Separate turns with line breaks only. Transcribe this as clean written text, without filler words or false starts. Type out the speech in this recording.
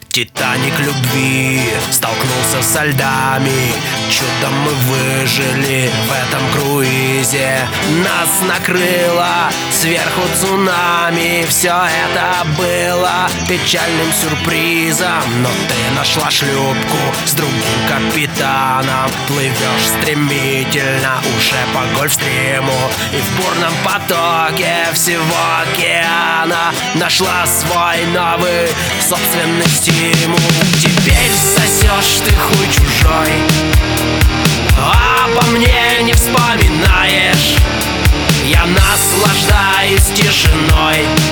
Титаник любви столкнулся со льдами. Чудом мы выжили в этом круизе. Нас накрыло сверху цунами. Все это было печальным сюрпризом. Но ты нашла шлюпку с другим капитаном. Плывешь стремительно уже по Гольфстриму. И в бурном потоке всего океана нашла свой новый собственный стимул. Теперь сосешь ты хуй чужой, обо мне не вспоминаешь. Я наслаждаюсь тишиной,